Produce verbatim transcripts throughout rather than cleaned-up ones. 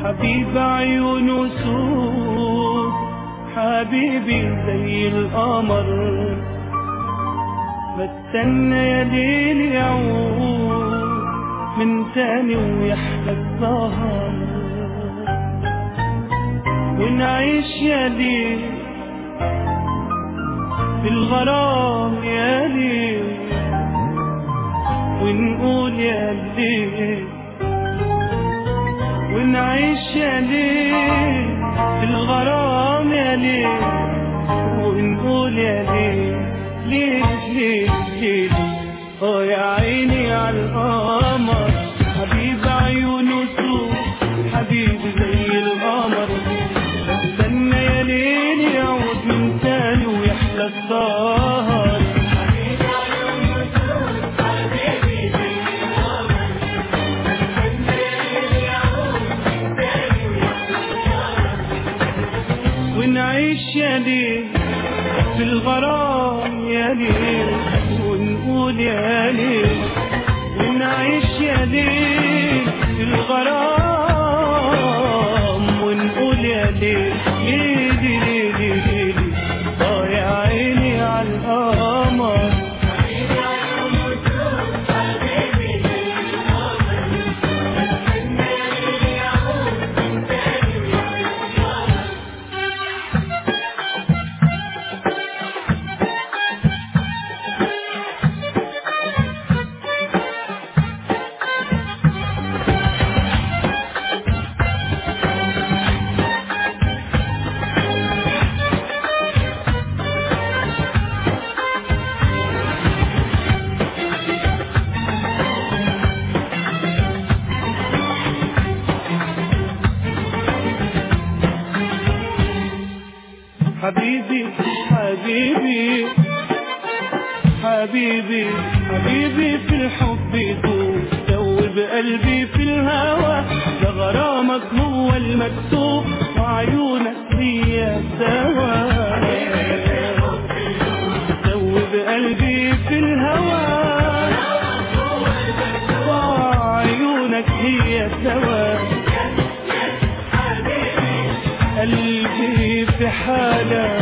حبيب عيون وسود، حبيبي زي القمر، بستنى يا ليل يعود من تاني ويحلى السهر، ونعيش يا ليل في الغرام يا ليل، ونقول يا ليل، ونعيش يا ليل في الغرام يا ليل، ونقول يا ليل ليل ليل ليل. اه يا عيني على القمر، حبيب عيون وسود، حبيبي زي القمر، استنى يا ليل يعود من تاني ويحلى السهر. ونعيش يا ليل في الغرام يا ليل، ونقول يا ليل، ونعيش يا ليل في الغرام، ونقول يا ليل ليل ليل ليل. اه يا عيني على القمر، حبيبي حبيبي حبيبي حبيبي في الحب يدوب، دوب قلبي في الهوى، ده غرامك هو المكتوب وعيونك هي الدواء، دوب قلبي في الهوى وعيونك هي الدواء، قلبي في حالة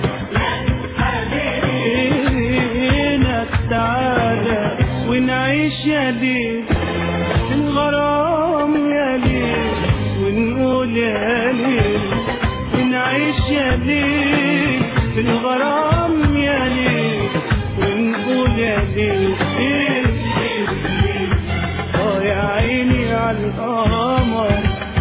هنا تعالى، ونعيش يا ليل في الغرام يا ليل، ونقول يا ليل، ونعيش يا ليل في الغرام يا ليل، ونقول يا ليل ليل ليل. اه يا عيني على القمر،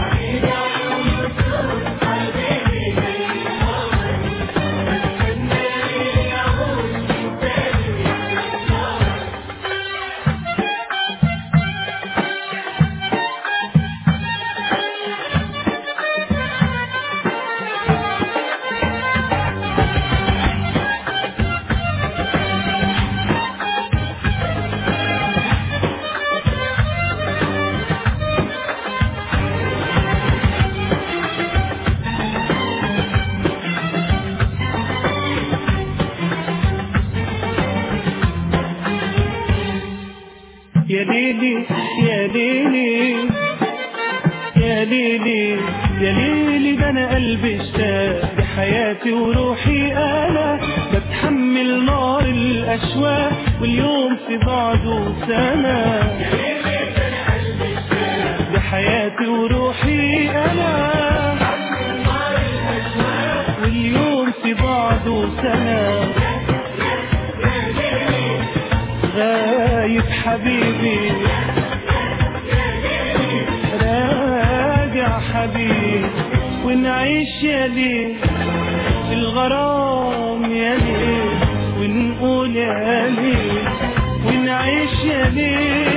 يا ليلي يا ليلي يا ليلي يا ليلي، ده انا قلبي اشتاق لحياتي وروحي انا، بتحمل نار الاشواق واليوم في بعده سنة، لحياتي وروحي انا، واليوم في بعده سنة، غايب حبيبي راجع حبيبي، ونعيش يا ليل في الغرام يا ليل، ونقول يا ليل، ونعيش يا ليل